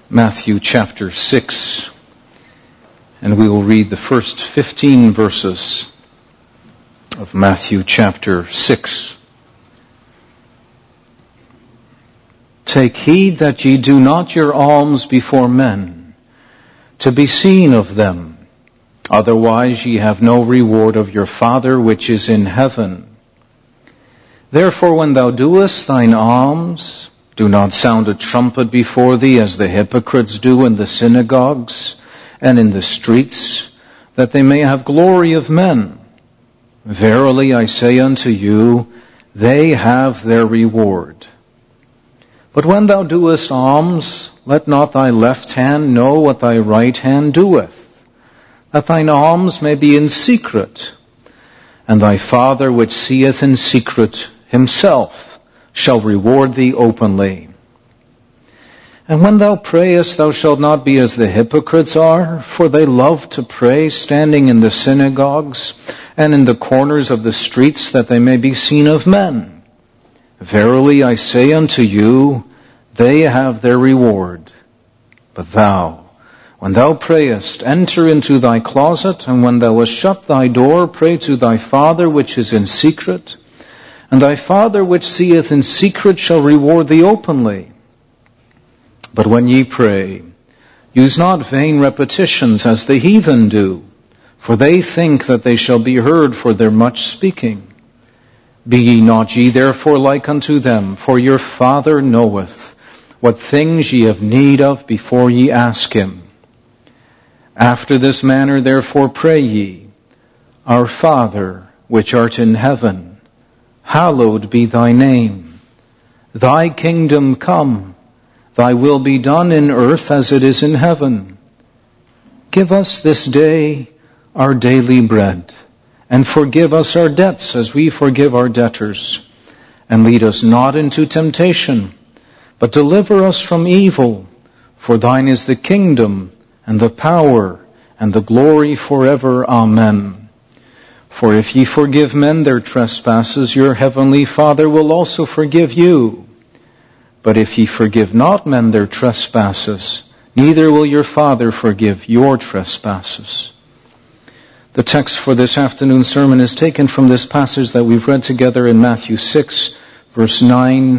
Matthew chapter 6, and we will read the first 15 verses of Matthew chapter 6. Take heed that ye do not your alms before men, to be seen of them. Otherwise ye have no reward of your Father which is in heaven. Therefore when thou doest thine alms, do not sound a trumpet before thee as the hypocrites do in the synagogues and in the streets, that they may have glory of men. Verily I say unto you, they have their reward. But when thou doest alms, let not thy left hand know what thy right hand doeth, that thine alms may be in secret, and thy Father which seeth in secret himself shall reward thee openly. And when thou prayest, thou shalt not be as the hypocrites are, for they love to pray standing in the synagogues and in the corners of the streets, that they may be seen of men. Verily I say unto you, they have their reward. But thou, when thou prayest, enter into thy closet, and when thou hast shut thy door, pray to thy Father which is in secret, and thy Father which seeth in secret shall reward thee openly. But when ye pray, use not vain repetitions as the heathen do, for they think that they shall be heard for their much speaking. Be ye not ye therefore like unto them, for your Father knoweth what things ye have need of before ye ask him. After this manner therefore pray ye, Our Father which art in heaven, hallowed be thy name. Thy kingdom come, thy will be done in earth as it is in heaven. Give us this day our daily bread, and forgive us our debts as we forgive our debtors. And lead us not into temptation, but deliver us from evil. For thine is the kingdom, and the power, and the glory forever. Amen. For if ye forgive men their trespasses, your heavenly Father will also forgive you. But if ye forgive not men their trespasses, neither will your Father forgive your trespasses. The text for this afternoon's sermon is taken from this passage that we've read together in Matthew 6, verse 9.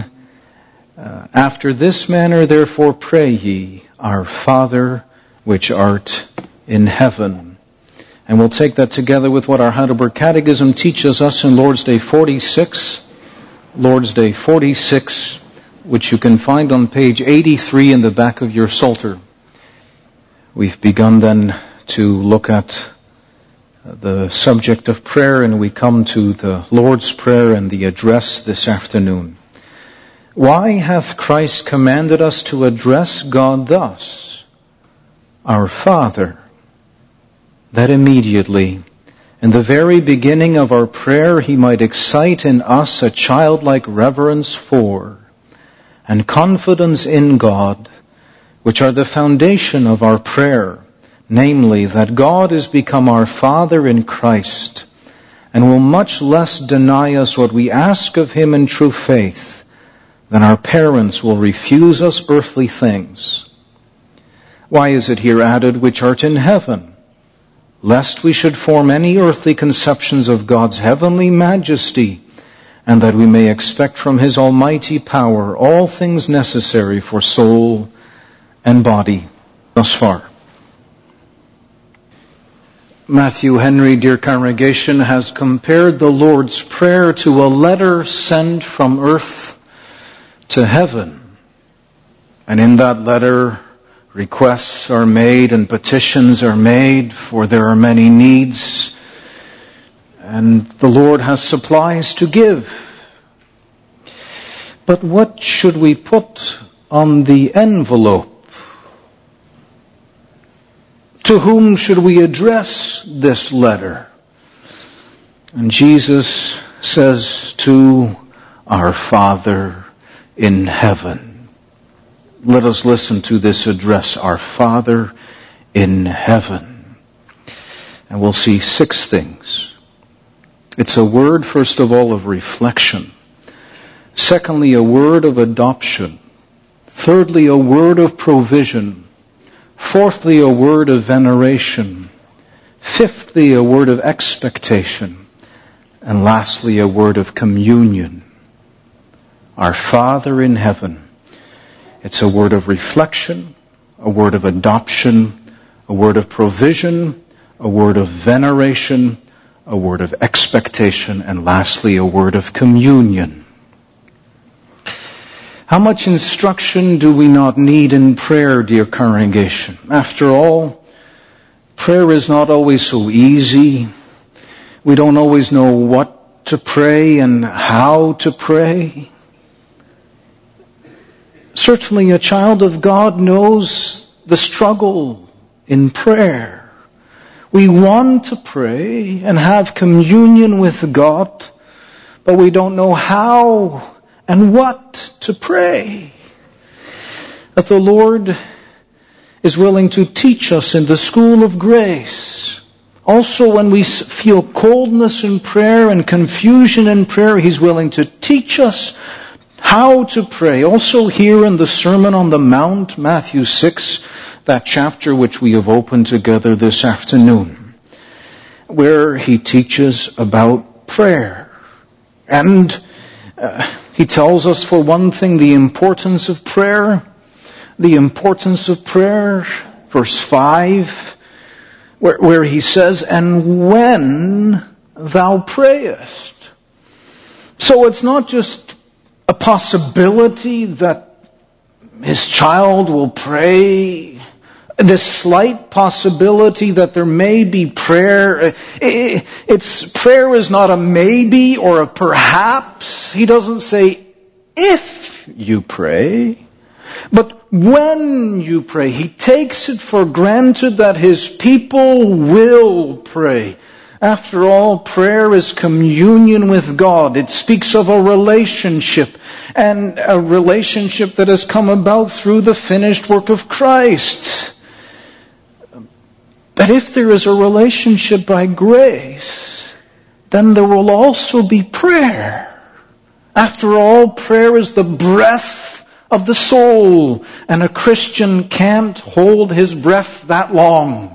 After this manner therefore pray ye, Our Father which art in heaven. And we'll take that together with what our Heidelberg Catechism teaches us in Lord's Day 46. Lord's Day 46, which you can find on page 83 in the back of your Psalter. We've begun then to look at the subject of prayer, and we come to the Lord's Prayer and the address this afternoon. Why hath Christ commanded us to address God thus, Our Father? That immediately, in the very beginning of our prayer, he might excite in us a childlike reverence for and confidence in God, which are the foundation of our prayer, namely, that God is become our Father in Christ, and will much less deny us what we ask of him in true faith than our parents will refuse us earthly things. Why is it here added, which art in heaven? Lest we should form any earthly conceptions of God's heavenly majesty, and that we may expect from his almighty power all things necessary for soul and body. Thus far. Matthew Henry, dear congregation, has compared the Lord's Prayer to a letter sent from earth to heaven. And in that letter, requests are made and petitions are made, for there are many needs, and the Lord has supplies to give. But what should we put on the envelope? To whom should we address this letter? And Jesus says, to our Father in heaven. Let us listen to this address, Our Father in heaven. And we'll see 6 things. It's a word, first of all, of reflection. Secondly, a word of adoption. Thirdly, a word of provision. Fourthly, a word of veneration. Fifthly, a word of expectation. And lastly, a word of communion. Our Father in heaven. It's a word of reflection, a word of adoption, a word of provision, a word of veneration, a word of expectation, and lastly, a word of communion. How much instruction do we not need in prayer, dear congregation? After all, prayer is not always so easy. We don't always know what to pray and how to pray. Certainly a child of God knows the struggle in prayer. We want to pray and have communion with God, but we don't know how and what to pray. That the Lord is willing to teach us in the school of grace. Also, when we feel coldness in prayer and confusion in prayer, He's willing to teach us how to pray. Also here in the Sermon on the Mount, Matthew 6, that chapter which we have opened together this afternoon, where He teaches about prayer. And He tells us, for one thing, the importance of prayer. The importance of prayer. Verse 5, where He says, and when thou prayest. So it's not just a possibility that His child will pray, this slight possibility that there may be prayer. Prayer is not a maybe or a perhaps. He doesn't say if you pray, but when you pray. He takes it for granted that His people will pray. After all, prayer is communion with God. It speaks of a relationship, and a relationship that has come about through the finished work of Christ. But if there is a relationship by grace, then there will also be prayer. After all, prayer is the breath of the soul, and a Christian can't hold his breath that long.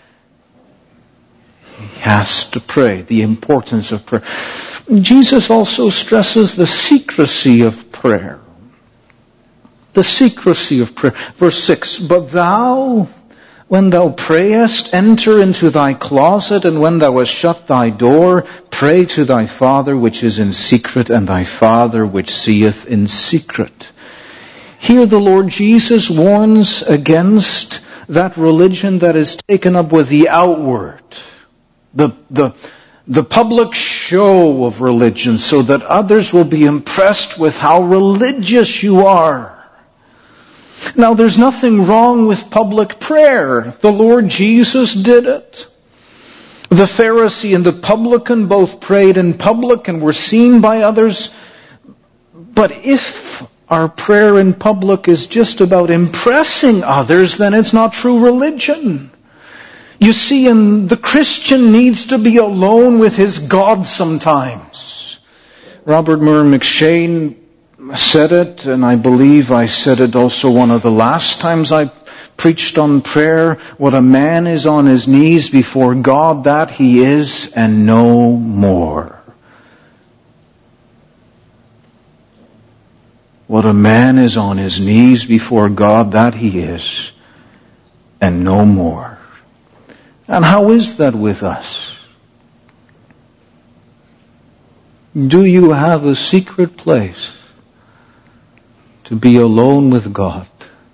He has to pray, the importance of prayer. Jesus also stresses the secrecy of prayer. The secrecy of prayer. Verse 6, but thou, when thou prayest, enter into thy closet, and when thou hast shut thy door, pray to thy Father which is in secret, and thy Father which seeth in secret. Here the Lord Jesus warns against that religion that is taken up with the outward. The public show of religion, so that others will be impressed with how religious you are. Now, there's nothing wrong with public prayer. The Lord Jesus did it. The Pharisee and the publican both prayed in public and were seen by others. But if our prayer in public is just about impressing others, then it's not true religion. You see, the Christian needs to be alone with his God sometimes. Robert Murray McShane said it, and I believe I said it also one of the last times I preached on prayer. What a man is on his knees before God, that he is, and no more. What a man is on his knees before God, that he is, and no more. And how is that with us? Do you have a secret place to be alone with God?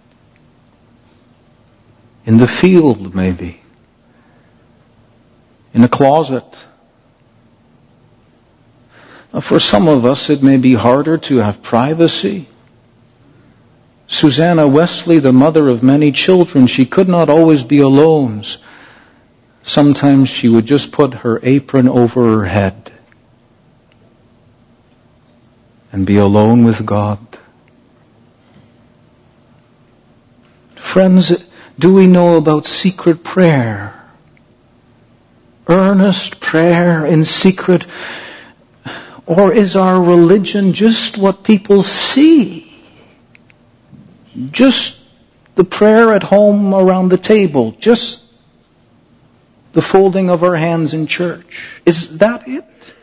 In the field, maybe. In a closet. Now, for some of us, it may be harder to have privacy. Susanna Wesley, the mother of many children, she could not always be alone. Sometimes she would just put her apron over her head and be alone with God. Friends, do we know about secret prayer? Earnest prayer in secret? Or is our religion just what people see? Just the prayer at home around the table. Just the folding of our hands in church. Is that it?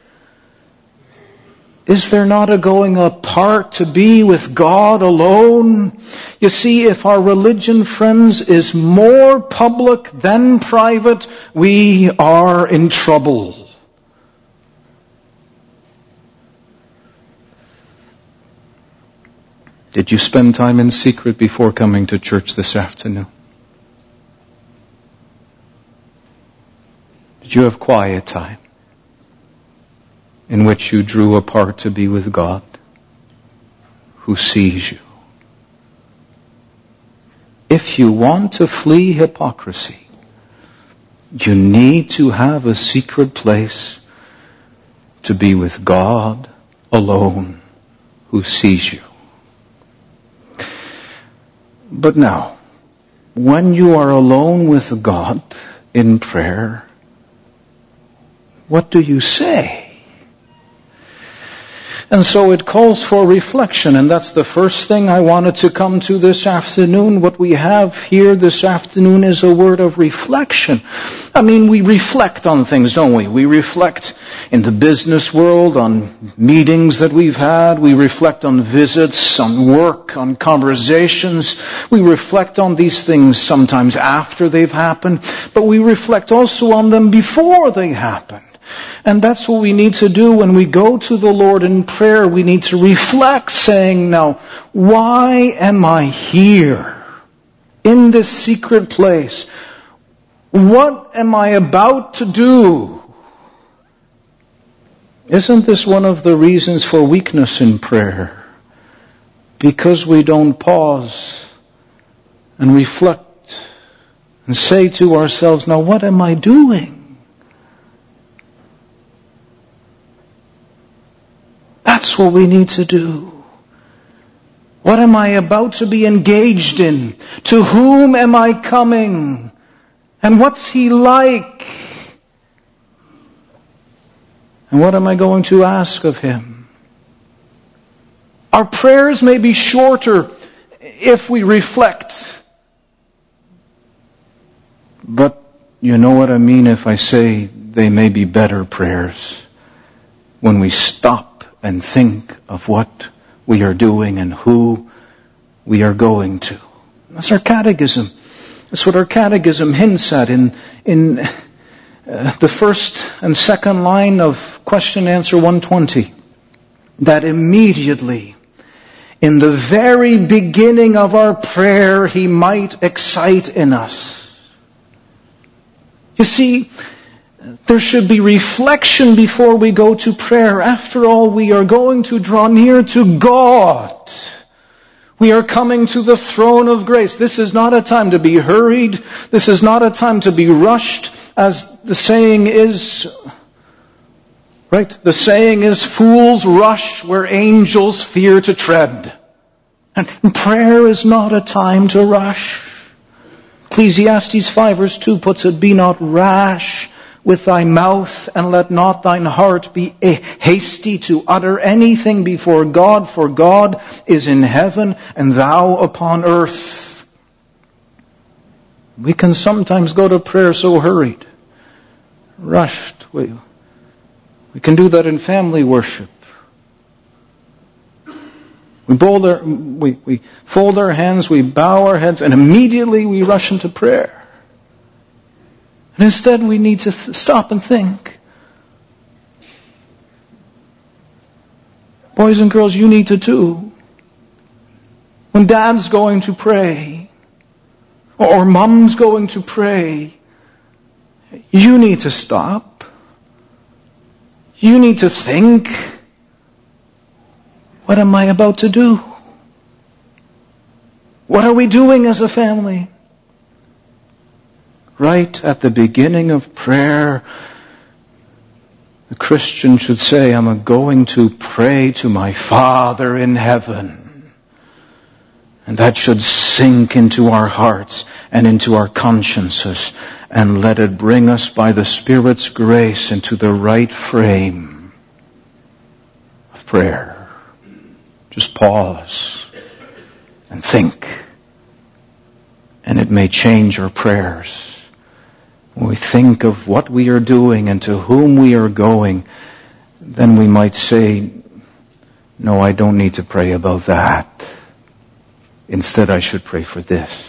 Is there not a going apart to be with God alone? You see, if our religion, friends, is more public than private, we are in trouble. Did you spend time in secret before coming to church this afternoon? Did you have quiet time in which you drew apart to be with God, who sees you? If you want to flee hypocrisy, you need to have a secret place to be with God alone, who sees you. But now, when you are alone with God in prayer, what do you say? And so it calls for reflection, and that's the first thing I wanted to come to this afternoon. What we have here this afternoon is a word of reflection. I mean, we reflect on things, don't we? We reflect in the business world on meetings that we've had. We reflect on visits, on work, on conversations. We reflect on these things sometimes after they've happened, but we reflect also on them before they happen. And that's what we need to do when we go to the Lord in prayer. We need to reflect, saying, now, why am I here in this secret place? What am I about to do? Isn't this one of the reasons for weakness in prayer? Because we don't pause and reflect and say to ourselves, now what am I doing? That's what we need to do. What am I about to be engaged in? To whom am I coming? And what's he like? And what am I going to ask of him? Our prayers may be shorter if we reflect. But you know what I mean if I say they may be better prayers when we stop and think of what we are doing and who we are going to. That's our catechism. That's what our catechism hints at in the first and second line of question answer 120. That immediately, in the very beginning of our prayer, he might excite in us. You see, there should be reflection before we go to prayer. After all, we are going to draw near to God. We are coming to the throne of grace. This is not a time to be hurried. This is not a time to be rushed, as the saying is, right? The saying is, fools rush where angels fear to tread. And prayer is not a time to rush. Ecclesiastes 5 verse 2 puts it, be not rash with thy mouth, and let not thine heart be hasty to utter anything before God, for God is in heaven, and thou upon earth. We can sometimes go to prayer so hurried, rushed. We can do that in family worship. We fold our hands, we bow our heads, and immediately we rush into prayer. And instead we need to stop and think. Boys and girls, you need to too. When dad's going to pray, or mom's going to pray, you need to stop. You need to think, what am I about to do? What are we doing as a family? Right at the beginning of prayer, the Christian should say, I'm going to pray to my Father in heaven. And that should sink into our hearts and into our consciences, and let it bring us by the Spirit's grace into the right frame of prayer. Just pause and think. it may change our prayers. When we think of what we are doing and to whom we are going, then we might say, no, I don't need to pray about that. Instead, I should pray for this.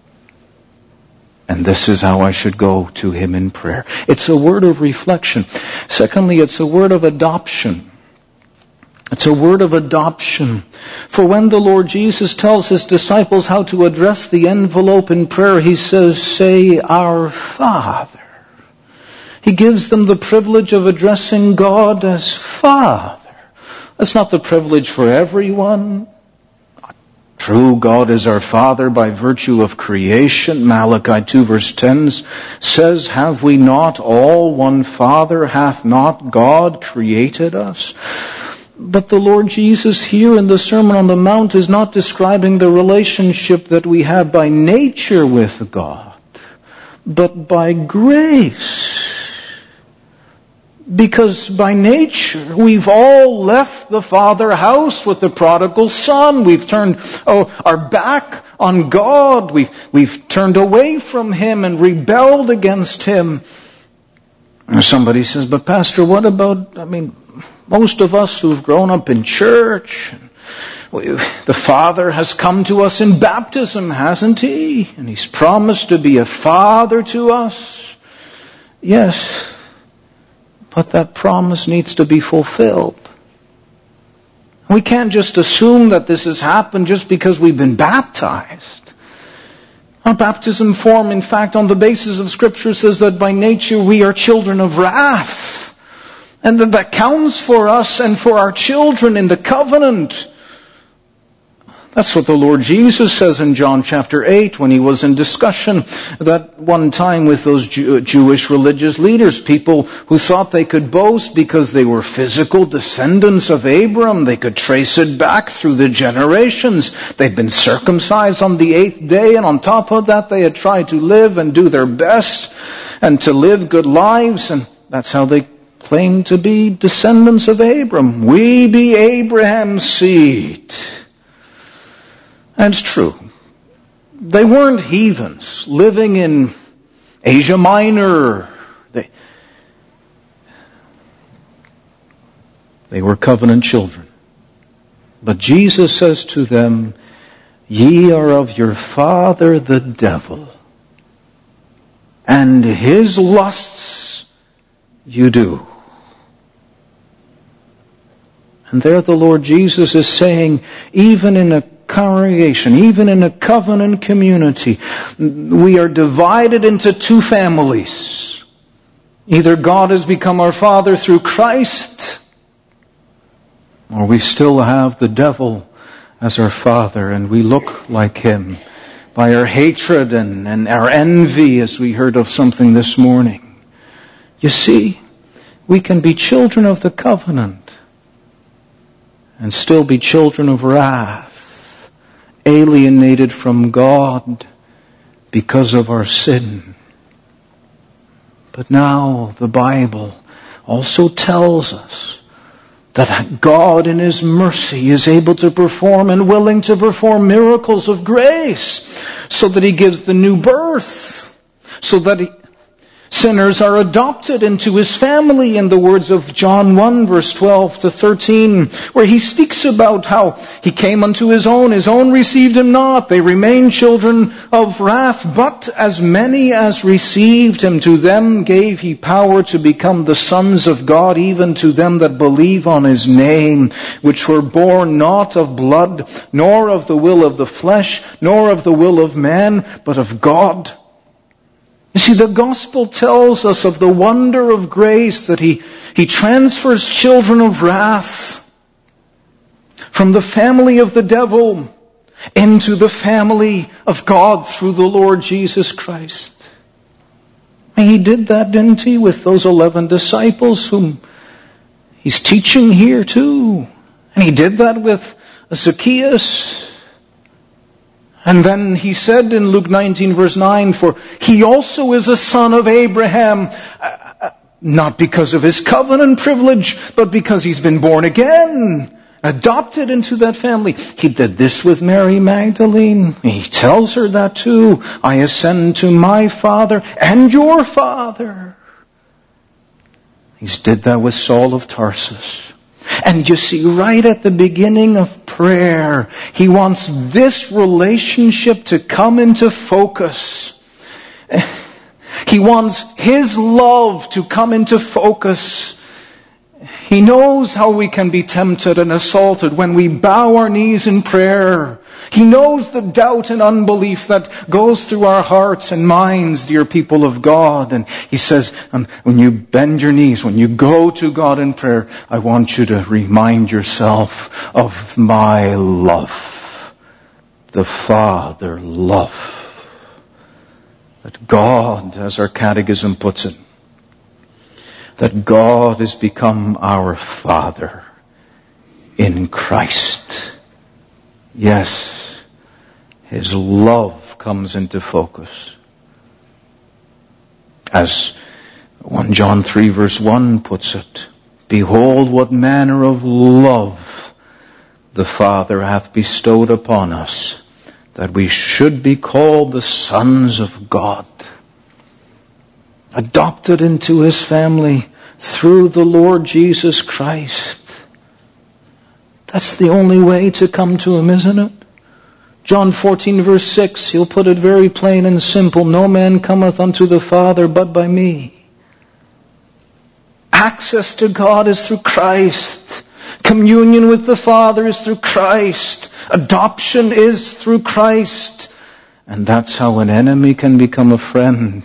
And this is how I should go to Him in prayer. It's a word of reflection. Secondly, it's a word of adoption. It's a word of adoption. For when the Lord Jesus tells His disciples how to address the envelope in prayer, He says, say, Our Father. He gives them the privilege of addressing God as Father. That's not the privilege for everyone. True, God is our Father by virtue of creation. Malachi 2 verse 10 says, Have we not all one Father? Hath not God created us? But the Lord Jesus here in the Sermon on the Mount is not describing the relationship that we have by nature with God, but by grace. Because by nature, we've all left the Father house with the prodigal son. We've turned our back on God. We've turned away from Him and rebelled against Him. And somebody says, but Pastor, what about, most of us who've grown up in church, the Father has come to us in baptism, hasn't He? And He's promised to be a Father to us. Yes. But that promise needs to be fulfilled. We can't just assume that this has happened just because we've been baptized. Our baptism form, in fact, on the basis of Scripture says that by nature we are children of wrath. And that counts for us and for our children in the covenant. That's what the Lord Jesus says in John chapter 8 when He was in discussion that one time with those Jewish religious leaders, people who thought they could boast because they were physical descendants of Abram. They could trace it back through the generations. They'd been circumcised on the 8th day, and on top of that they had tried to live and do their best and to live good lives, and that's how they claimed to be descendants of Abram. We be Abraham's seed. And it's true. They weren't heathens living in Asia Minor. They were covenant children. But Jesus says to them, Ye are of your father the devil, and his lusts you do. And there the Lord Jesus is saying, even in a congregation, even in a covenant community, we are divided into two families. Either God has become our Father through Christ, or we still have the devil as our father, and we look like him by our hatred and our envy, as we heard of something this morning. You see, we can be children of the covenant and still be children of wrath, alienated from God because of our sin. But now the Bible also tells us that God in His mercy is able to perform and willing to perform miracles of grace, so that He gives the new birth, so that sinners are adopted into His family, in the words of John 1 verse 12 to 13, where He speaks about how He came unto His own received Him not. They remained children of wrath, but as many as received Him, to them gave He power to become the sons of God, even to them that believe on His name, which were born not of blood, nor of the will of the flesh, nor of the will of man, but of God. You see, the gospel tells us of the wonder of grace, that He transfers children of wrath from the family of the devil into the family of God through the Lord Jesus Christ. And He did that, didn't He, with those 11 disciples whom He's teaching here too. And He did that with Zacchaeus. And then He said in Luke 19 verse 9, for he also is a son of Abraham, not because of his covenant privilege, but because he's been born again. adopted into that family. He did this with Mary Magdalene. He tells her that too. I ascend to my Father and your Father. He's did that with Saul of Tarsus. And you see, right at the beginning of prayer, he wants this relationship to come into focus. He wants his love to come into focus. He knows how we can be tempted and assaulted when we bow our knees in prayer. He knows the doubt and unbelief that goes through our hearts and minds, dear people of God. And he says, when you bend your knees, when you go to God in prayer, I want you to remind yourself of my love. The Father love. That God, as our catechism puts it, that God has become our Father in Christ. Yes, his love comes into focus. As 1 John 3 verse 1 puts it, behold what manner of love the Father hath bestowed upon us, that we should be called the sons of God. Adopted into his family through the Lord Jesus Christ. That's the only way to come to him, isn't it? John 14 verse 6, he'll put it very plain and simple. No man cometh unto the Father but by me. Access to God is through Christ. Communion with the Father is through Christ. Adoption is through Christ. And that's how an enemy can become a friend.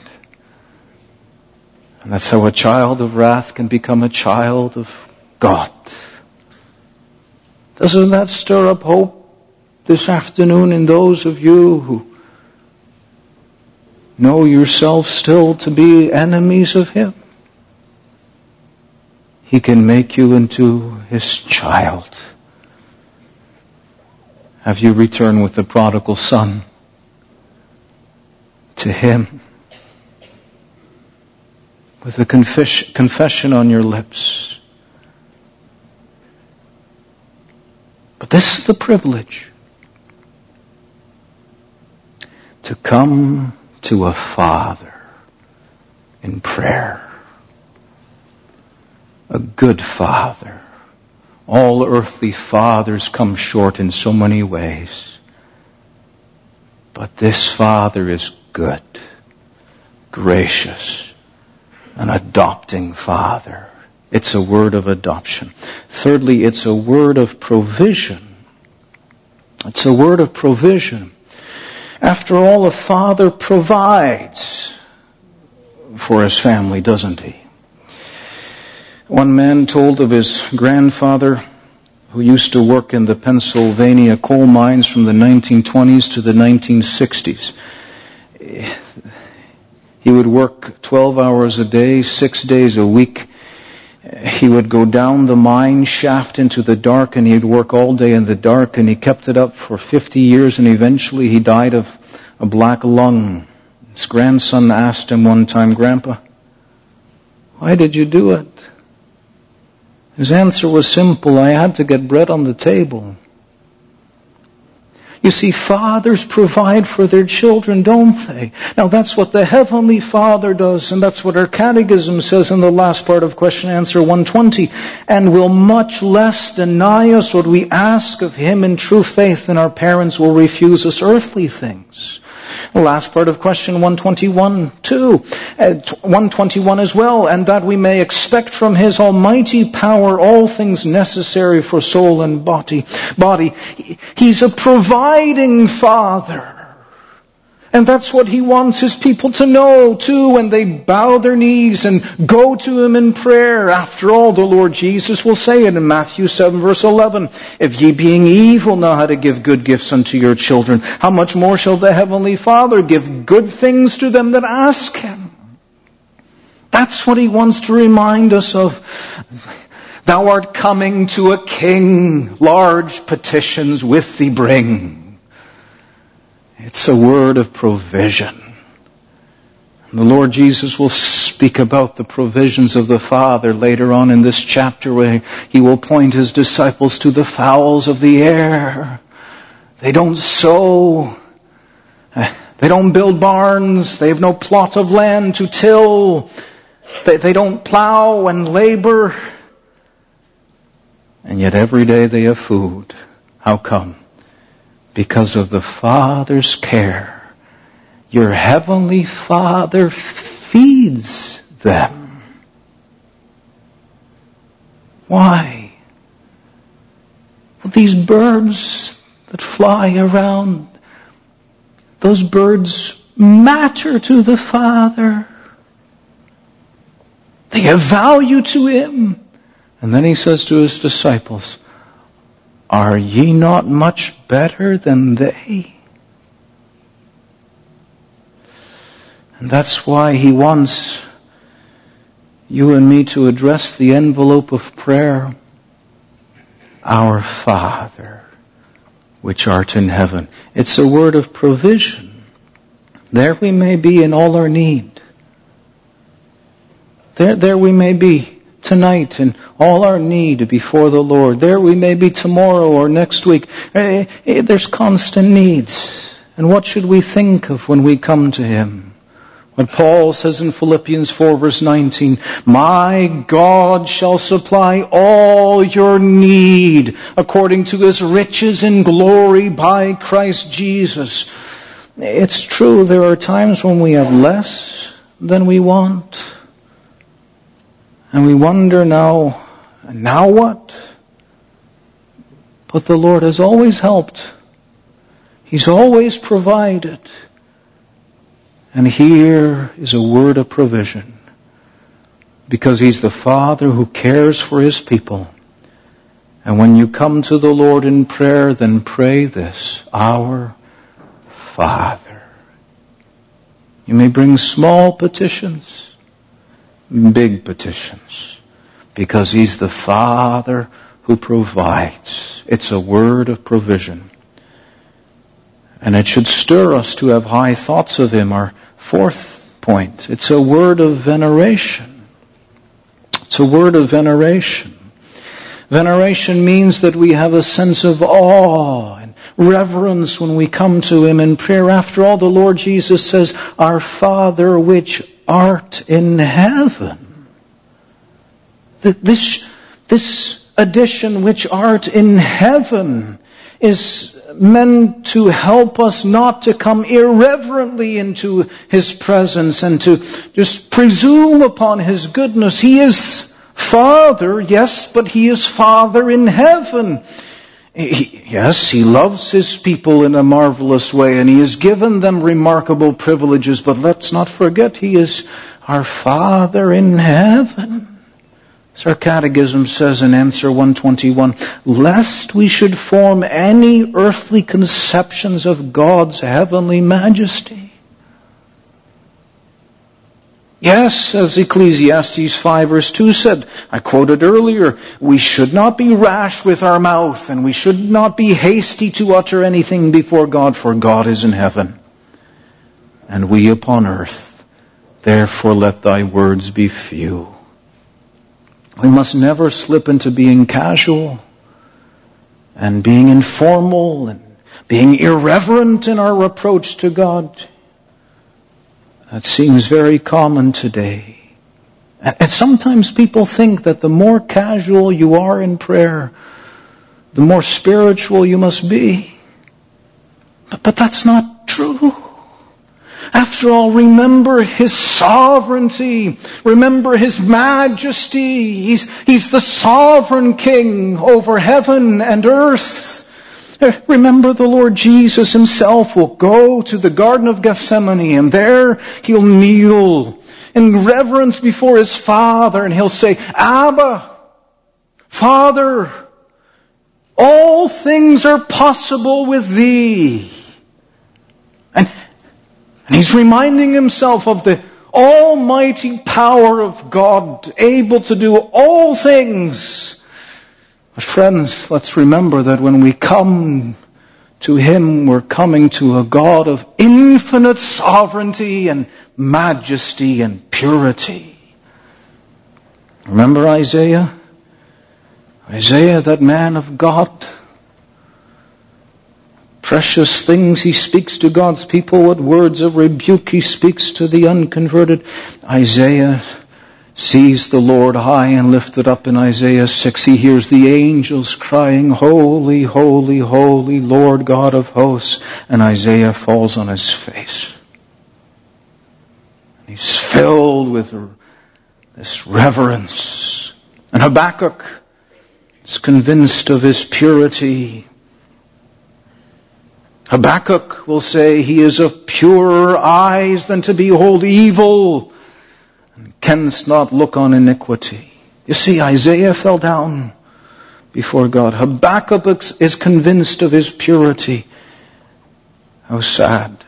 And that's how a child of wrath can become a child of God. Doesn't that stir up hope this afternoon in those of you who know yourself still to be enemies of him? He can make you into his child. Have you returned with the prodigal son to him? With a confession on your lips. But this is the privilege. To come to a Father in prayer. A good Father. All earthly fathers come short in so many ways. But this Father is good, gracious, an adopting Father. It's a word of adoption. Thirdly, it's a word of provision. It's a word of provision. After all, a father provides for his family, doesn't he? One man told of his grandfather who used to work in the Pennsylvania coal mines from the 1920s to the 1960s. He would work 12 hours a day, 6 days a week. He would go down the mine shaft into the dark, and he'd work all day in the dark, and he kept it up for 50 years, and eventually he died of a black lung. His grandson asked him one time, Grandpa, why did you do it? His answer was simple, I had to get bread on the table. You see, fathers provide for their children, don't they? Now that's what the Heavenly Father does, and that's what our catechism says in the last part of question answer 120. And will much less deny us what we ask of him in true faith than our parents will refuse us earthly things. The last part of question 121 too. 121 as well. And that we may expect from his almighty power all things necessary for soul and body. He's a providing Father. And that's what he wants his people to know too when they bow their knees and go to him in prayer. After all, the Lord Jesus will say it in Matthew 7 verse 11. If ye being evil know how to give good gifts unto your children, how much more shall the Heavenly Father give good things to them that ask him? That's what he wants to remind us of. Thou art coming to a king, large petitions with thee bring. It's a word of provision. And the Lord Jesus will speak about the provisions of the Father later on in this chapter, where he will point his disciples to the fowls of the air. They don't sow. They don't build barns. They have no plot of land to till. They don't plow and labor. And yet every day they have food. How come? Because of the Father's care. Your heavenly Father feeds them. Why? Well, these birds that fly around, those birds matter to the Father. They have value to Him. And then He says to His disciples, are ye not much better than they? And that's why He wants you and me to address the envelope of prayer. Our Father, which art in heaven. It's a word of provision. There we may be in all our need. There we may be tonight in all our need before the Lord. There we may be tomorrow or next week. There's constant needs. And what should we think of when we come to Him? What Paul says in Philippians 4 verse 19, my God shall supply all your need according to His riches in glory by Christ Jesus. It's true, there are times when we have less than we want. And we wonder now what? But the Lord has always helped. He's always provided. And here is a word of provision. Because He's the Father who cares for His people. And when you come to the Lord in prayer, then pray this, our Father. You may bring small petitions, big petitions. Because He's the Father who provides. It's a word of provision. And it should stir us to have high thoughts of Him. Our fourth point, it's a word of veneration. It's a word of veneration. Veneration means that we have a sense of awe and reverence when we come to Him in prayer. After all, the Lord Jesus says, our Father which art in heaven. This addition, which art in heaven, is meant to help us not to come irreverently into His presence and to just presume upon His goodness. He is Father, yes, but He is Father in heaven. Yes, He loves His people in a marvelous way, and He has given them remarkable privileges, but let's not forget He is our Father in heaven. As our Catechism says in answer 121, lest we should form any earthly conceptions of God's heavenly majesty. Yes, as Ecclesiastes 5 verse 2 said, I quoted earlier, we should not be rash with our mouth, and we should not be hasty to utter anything before God, for God is in heaven, and we upon earth. Therefore let thy words be few. We must never slip into being casual and being informal and being irreverent in our approach to God. That seems very common today. And sometimes people think that the more casual you are in prayer, the more spiritual you must be. But that's not true. After all, remember His sovereignty. Remember His majesty. He's the sovereign King over heaven and earth. Remember the Lord Jesus Himself will go to the Garden of Gethsemane, and there He'll kneel in reverence before His Father, and He'll say, Abba, Father, all things are possible with Thee. And He's reminding Himself of the almighty power of God, able to do all things. But friends, let's remember that when we come To Him we're coming to a God of infinite sovereignty and majesty and purity. Remember Isaiah? Isaiah, that man of God. Precious things he speaks to God's people. What words of rebuke he speaks to the unconverted. Isaiah sees the Lord high and lifted up in Isaiah 6. He hears the angels crying, Holy, holy, holy, Lord God of hosts. And Isaiah falls on his face. He's filled with this reverence. And Habakkuk is convinced of his purity. Habakkuk will say, He is of purer eyes than to behold evil, and canst not look on iniquity. You see, Isaiah fell down before God. Habakkuk is convinced of his purity. How sad.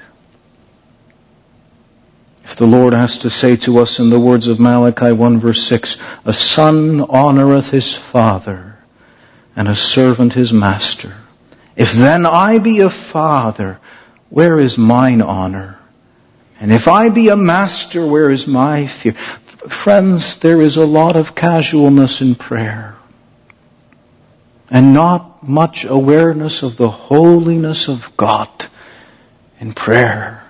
If the Lord has to say to us in the words of Malachi 1 verse 6, a son honoreth his father, and a servant his master. If then I be a father, where is mine honor? And if I be a master, where is my fear? Friends, there is a lot of casualness in prayer, and not much awareness of the holiness of God in prayer.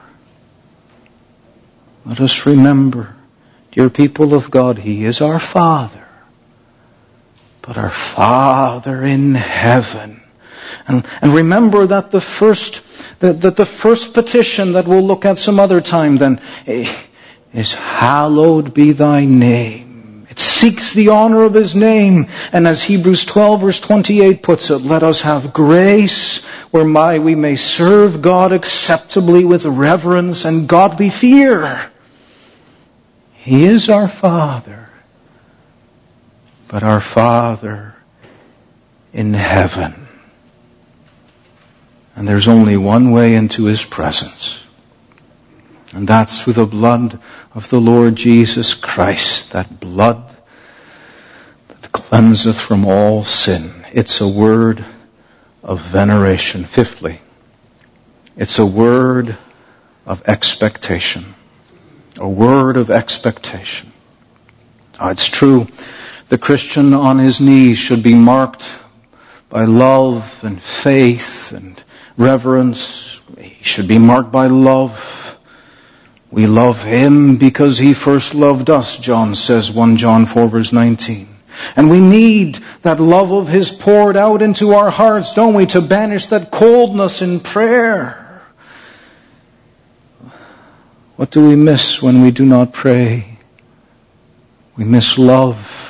Let us remember, dear people of God, He is our Father, but our Father in heaven. And remember that the first petition that we'll look at some other time then is, hallowed be thy name. It seeks the honor of His name. And as Hebrews 12 verse 28 puts it, let us have grace whereby we may serve God acceptably with reverence and godly fear. He is our Father, but our Father in heaven. And there's only one way into His presence. And that's through the blood of the Lord Jesus Christ. That blood that cleanseth from all sin. It's a word of veneration. Fifthly, it's a word of expectation. A word of expectation. It's true, the Christian on his knees should be marked by love and faith and reverence. He should be marked by love. We love Him because He first loved us, John says, 1 John 4 verse 19. And we need that love of His poured out into our hearts, don't we, to banish that coldness in prayer. What do we miss when we do not pray? We miss love.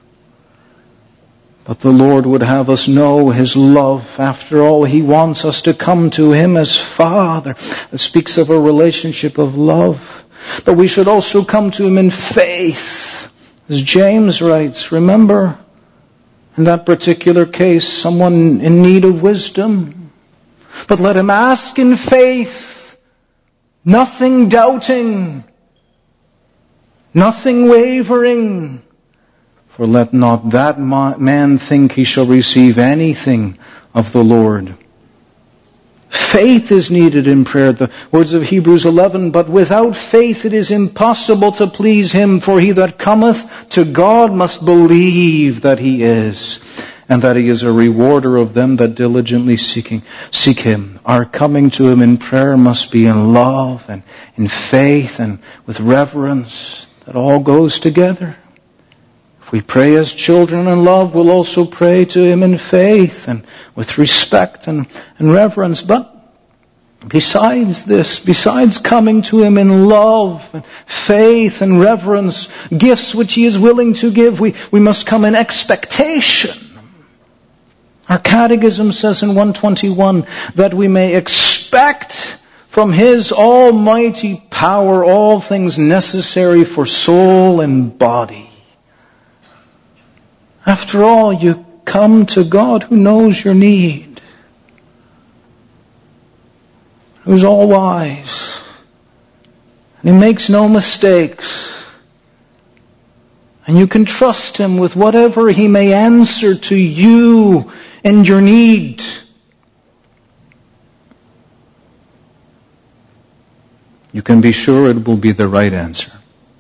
But the Lord would have us know His love. After all, He wants us to come to Him as Father. It speaks of a relationship of love. But we should also come to Him in faith. As James writes, remember, in that particular case, someone in need of wisdom. But let him ask in faith, nothing doubting, nothing wavering. For let not that man think he shall receive anything of the Lord. Faith is needed in prayer. The words of Hebrews 11, but without faith it is impossible to please Him, for he that cometh to God must believe that He is, and that He is a rewarder of them that diligently seek Him. Our coming to Him in prayer must be in love and in faith and with reverence. That all goes together. If we pray as children in love, we'll also pray to Him in faith and with respect and reverence. But besides this, besides coming to Him in love and faith and reverence, gifts which He is willing to give, we must come in expectation. Our catechism says in 121 that we may expect from His almighty power all things necessary for soul and body. After all, you come to God who knows your need, who's all wise, and He makes no mistakes. And you can trust Him with whatever He may answer to you in your need. you can be sure it will be the right answer.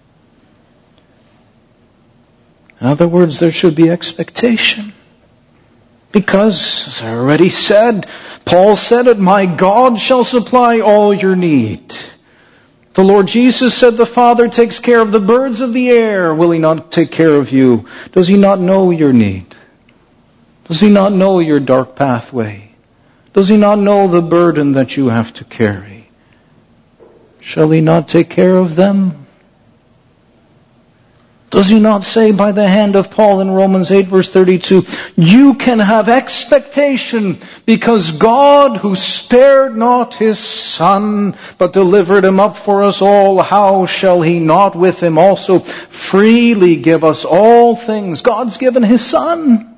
In other words, there should be expectation. Because, as I already said, Paul said it, my God shall supply all your need. The Lord Jesus said the Father takes care of the birds of the air. Will He not take care of you? Does He not know your need? Does He not know your dark pathway? Does He not know the burden that you have to carry? Shall He not take care of them? Does He not say by the hand of Paul in Romans 8 verse 32, you can have expectation because God who spared not His Son, but delivered Him up for us all, how shall He not with Him also freely give us all things? God's given His Son.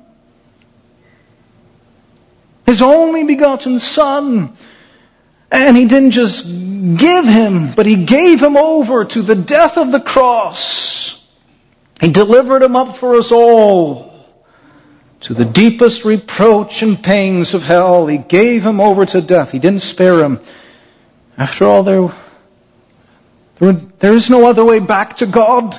His only begotten Son. And He didn't just give Him, but He gave Him over to the death of the cross. He delivered Him up for us all to the deepest reproach and pains of hell. He gave Him over to death. He didn't spare Him. After all, there is no other way back to God.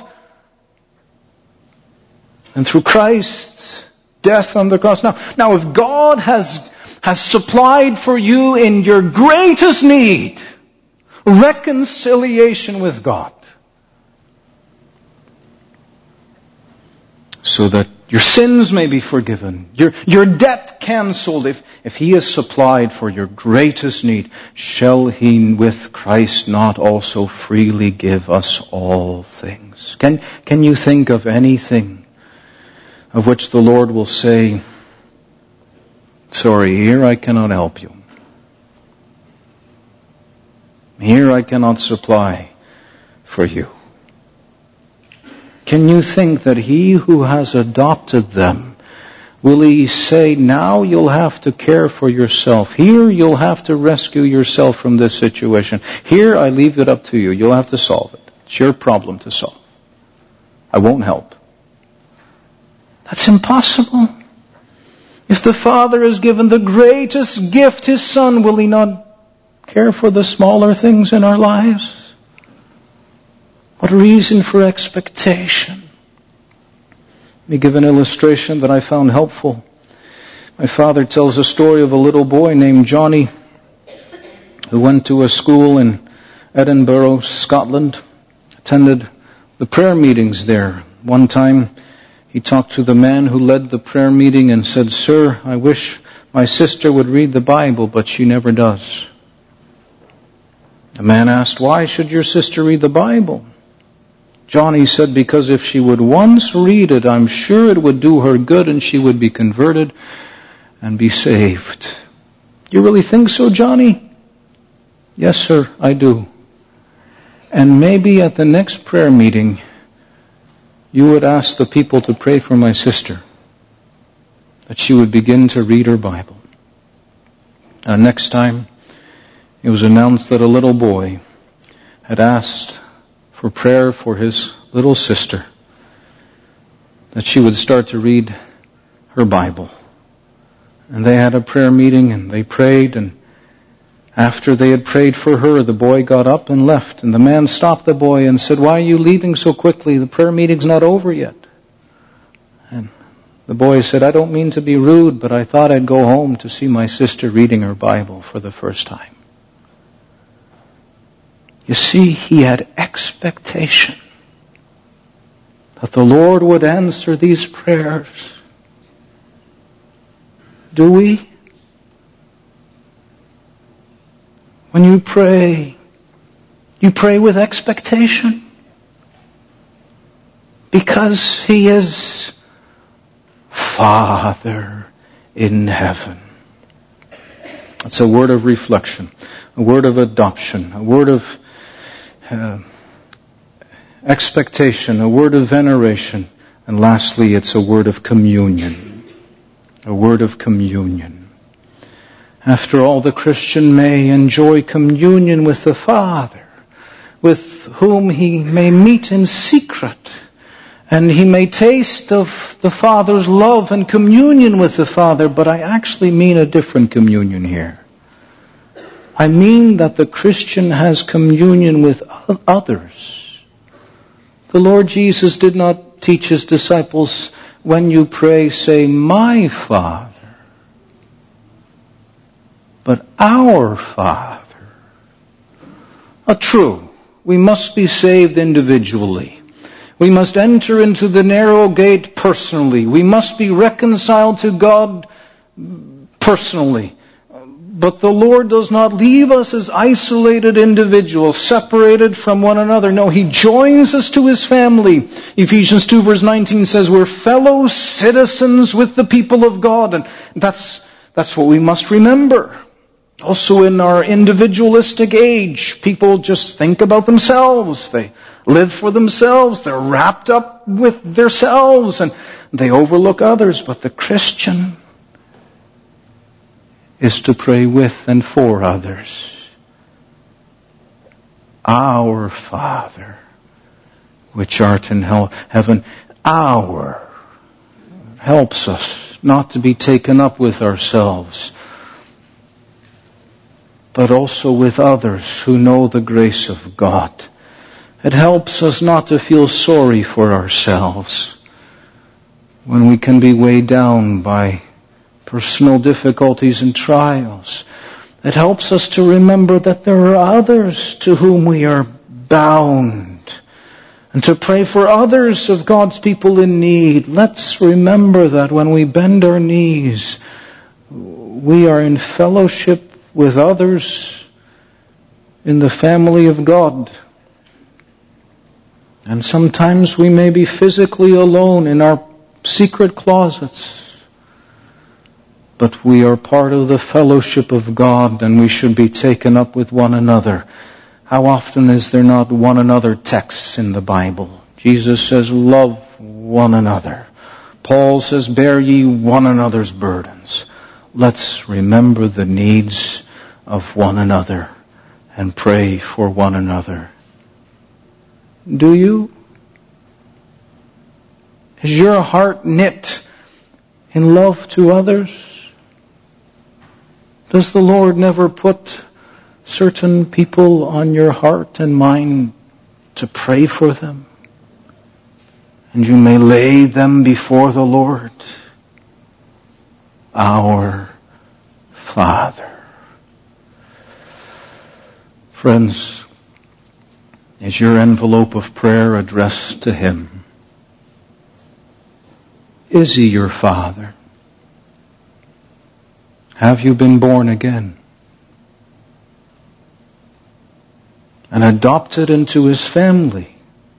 And through Christ's death on the cross. Now if God has supplied for you in your greatest need, reconciliation with God, so that your sins may be forgiven, your debt canceled. If He has supplied for your greatest need, shall He with Christ not also freely give us all things? Can you think of anything of which the Lord will say, sorry, here I cannot help you. Here I cannot supply for you. Can you think that He who has adopted them, will He say, now you'll have to care for yourself. Here you'll have to rescue yourself from this situation. Here I leave it up to you. You'll have to solve it. It's your problem to solve. I won't help. That's impossible. If the Father has given the greatest gift, His Son, will He not care for the smaller things in our lives? What reason for expectation? Let me give an illustration that I found helpful. My father tells a story of a little boy named Johnny who went to a school in Edinburgh, Scotland, attended the prayer meetings there. One time he talked to the man who led the prayer meeting and said, "Sir, I wish my sister would read the Bible, but she never does." The man asked, "Why should your sister read the Bible?" Johnny said, "Because if she would once read it, I'm sure it would do her good and she would be converted and be saved." "You really think so, Johnny?" "Yes, sir, I do. And maybe at the next prayer meeting, you would ask the people to pray for my sister, that she would begin to read her Bible." And next time, it was announced that a little boy had asked for prayer for his little sister, that she would start to read her Bible. And they had a prayer meeting and they prayed, and after they had prayed for her, the boy got up and left. And the man stopped the boy and said, "Why are you leaving so quickly? The prayer meeting's not over yet." And the boy said, "I don't mean to be rude, but I thought I'd go home to see my sister reading her Bible for the first time." You see, he had expectation that the Lord would answer these prayers. Do we? When you pray with expectation, because He is Father in heaven. It's a word of reflection, a word of adoption, a word of expectation, a word of veneration, and lastly, it's a word of communion. A word of communion. After all, the Christian may enjoy communion with the Father, with whom he may meet in secret, and he may taste of the Father's love and communion with the Father, but I actually mean a different communion here. I mean that the Christian has communion with others. The Lord Jesus did not teach His disciples, when you pray, say, my Father, but our Father. True, we must be saved individually. We must enter into the narrow gate personally. We must be reconciled to God personally. But the Lord does not leave us as isolated individuals, separated from one another. No, He joins us to His family. Ephesians 2 verse 19 says we're fellow citizens with the people of God. And that's what we must remember. Also in our individualistic age, people just think about themselves. They live for themselves. They're wrapped up with themselves and they overlook others. But the Christian is to pray with and for others. Our Father, which art in heaven, our helps us not to be taken up with ourselves, but also with others who know the grace of God. It helps us not to feel sorry for ourselves when we can be weighed down by personal difficulties and trials. It helps us to remember that there are others to whom we are bound, and to pray for others of God's people in need. Let's remember that when we bend our knees, we are in fellowship with others in the family of God. And sometimes we may be physically alone in our secret closets, but we are part of the fellowship of God, and we should be taken up with one another. How often is there not one another texts in the Bible? Jesus says, love one another. Paul says, bear ye one another's burdens. Let's remember the needs of one another and pray for one another. Do you? Is your heart knit in love to others? Does the Lord never put certain people on your heart and mind to pray for them? And you may lay them before the Lord. Our Father. Friends, is your envelope of prayer addressed to Him? Is He your Father? Have you been born again and adopted into His family?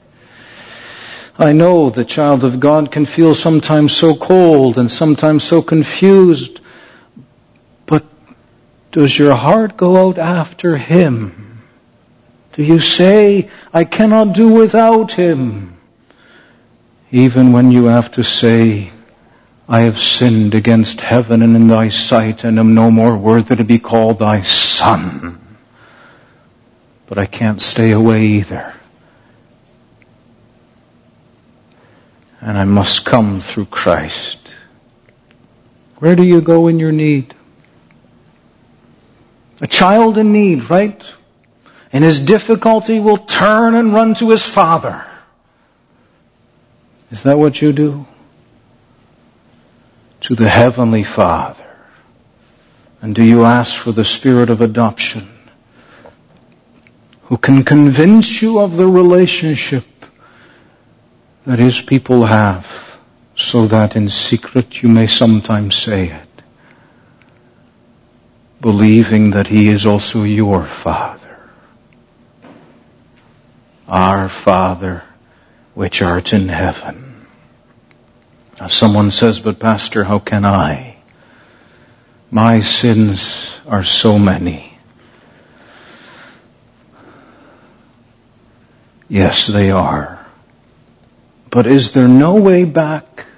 I know the child of God can feel sometimes so cold and sometimes so confused, but does your heart go out after Him? Do you say, I cannot do without Him? Even when you have to say, I have sinned against heaven and in thy sight, and am no more worthy to be called thy son. But I can't stay away either. And I must come through Christ. Where do you go in your need? A child in need, right? In his difficulty will turn and run to his father. Is that what you do? To the Heavenly Father. And do you ask for the Spirit of adoption, who can convince you of the relationship that His people have, so that in secret you may sometimes say it, believing that He is also your Father. Our Father, which art in heaven. Now someone says, but Pastor, how can I? My sins are so many. Yes, they are. But is there no way back?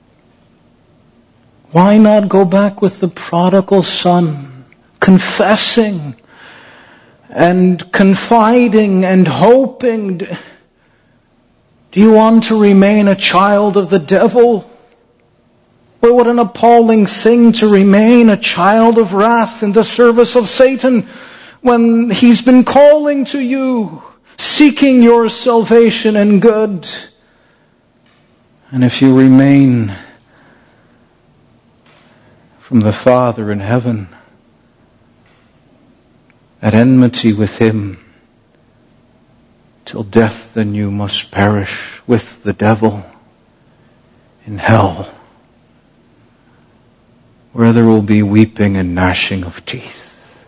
Why not go back with the prodigal son, confessing and confiding and hoping? Do you want to remain a child of the devil? Well, what an appalling thing to remain a child of wrath in the service of Satan. when He's been calling to you, seeking your salvation and good. And if you remain from the Father in heaven at enmity with Him till death, then you must perish with the devil in hell, where there will be weeping and gnashing of teeth.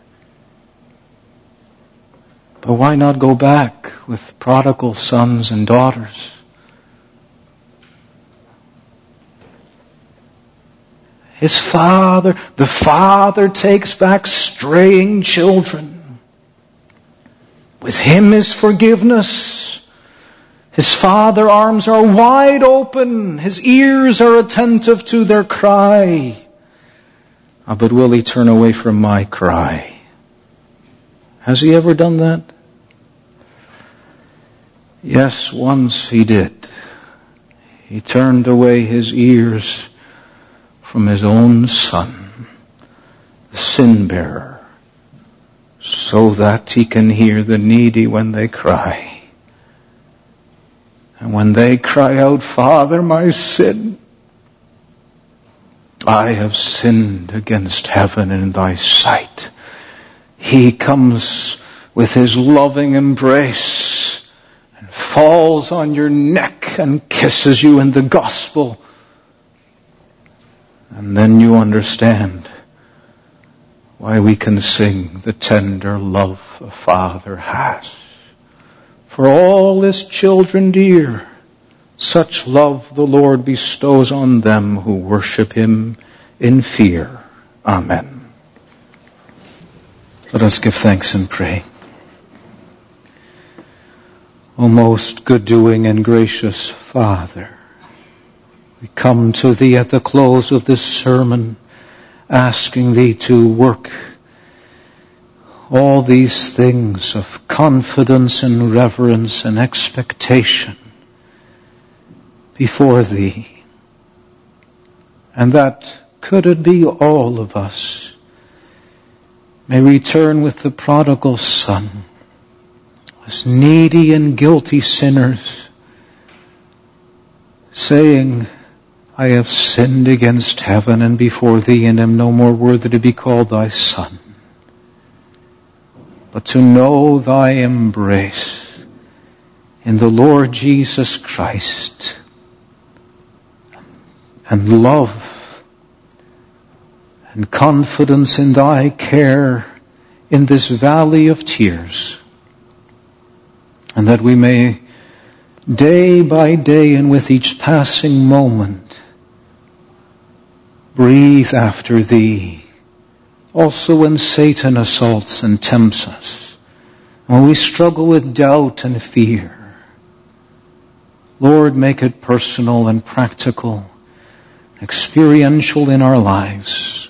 But why not go back with prodigal sons and daughters? His Father, the Father takes back straying children. With Him is forgiveness. His Father arms are wide open. His ears are attentive to their cry. But will He turn away from my cry? Has He ever done that? Yes, once He did. He turned away His ears from His own Son, the sin-bearer, so that He can hear the needy when they cry. And when they cry out, Father, my sin, I have sinned against heaven and in Thy sight, He comes with His loving embrace and falls on your neck and kisses you in the gospel. And then you understand why we can sing the tender love a Father has. For all His children dear, such love the Lord bestows on them who worship Him in fear. Amen. Let us give thanks and pray. O most good-doing and gracious Father, we come to Thee at the close of this sermon, asking Thee to work all these things of confidence and reverence and expectation before Thee. And that, could it be all of us, may return with the prodigal son, as needy and guilty sinners, saying, I have sinned against heaven and before Thee, and am no more worthy to be called Thy son. But to know Thy embrace in the Lord Jesus Christ, and love and confidence in Thy care in this valley of tears, and that we may day by day and with each passing moment breathe after Thee, also when Satan assaults and tempts us, when we struggle with doubt and fear. Lord, make it personal and practical, experiential in our lives.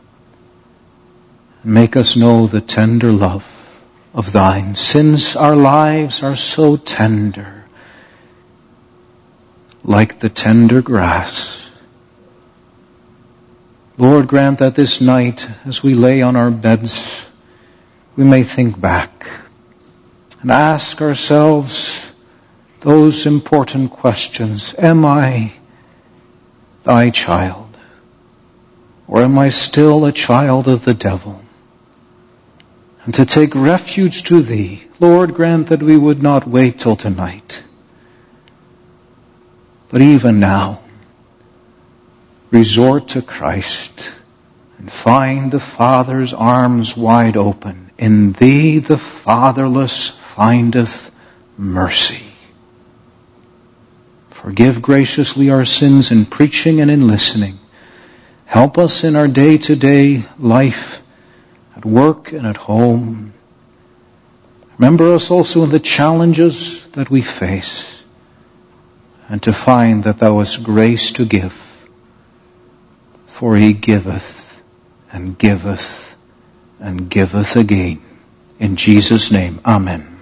Make us know the tender love of Thine, since our lives are so tender, like the tender grass. Lord, grant that this night, as we lay on our beds, we may think back and ask ourselves those important questions. Am I Thy child? Or am I still a child of the devil? And to take refuge to Thee, Lord, grant that we would not wait till tonight, but even now, resort to Christ and find the Father's arms wide open. In Thee the fatherless findeth mercy. Forgive graciously our sins in preaching and in listening. Help us in our day-to-day life, at work and at home. Remember us also in the challenges that we face, and to find that Thou hast grace to give. For He giveth and giveth and giveth again. In Jesus' name, amen.